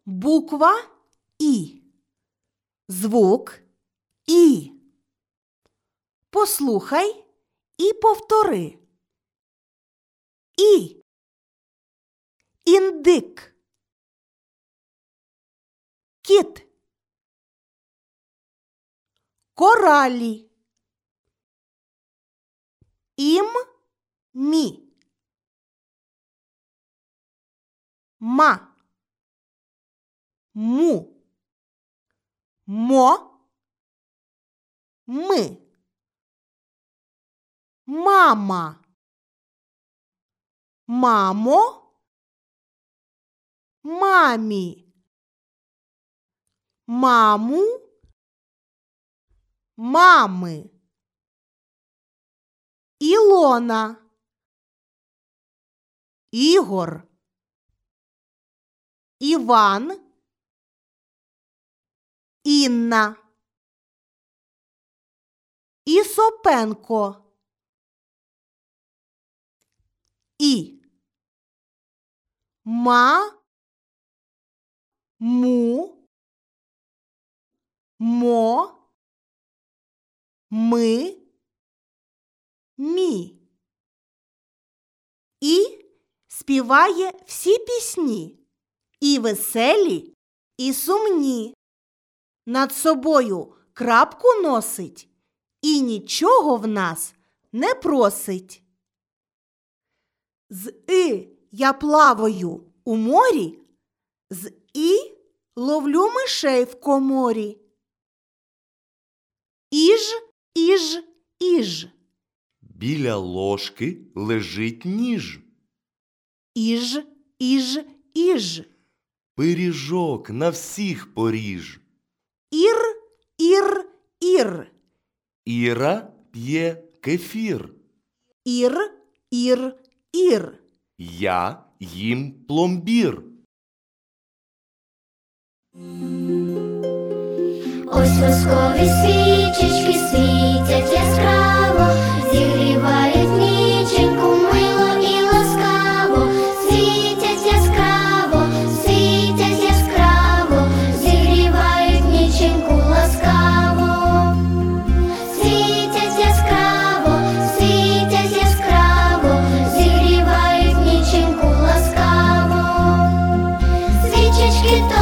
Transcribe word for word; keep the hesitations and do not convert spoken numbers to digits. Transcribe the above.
Буква І. Звук І. Послухай і повтори. І. Індик. Кіт. Коралі. Ім. Мі. Ма. Му. Мо. Ми. Мама. Мамо. Мамі. Маму. Мами. Ілона. Ігор. Іван. Інна. Ісопенко. І. Ма. Му. Мо. Ми. Мі. І співає всі пісні. І веселі, і сумні. Над собою крапку носить і нічого в нас не просить. З И я плаваю у морі, з І ловлю мишей в коморі. Іж, іж, іж. Біля ложки лежить ніж. Іж, іж, іж. Пиріжок на всіх поріж. Ір, ір, ір. Іра п'є кефір. Ір, ір, ір. Я їм пломбір. Ось воскові свічечки світять яскраво, зігрівають ніченьку мило і ласкаво. Світять яскраво, світять яскраво, зігрівають ніченьку ласкаво. Світять яскраво, світять яскраво, зігрівають ніченьку ласкаво. Свічечки то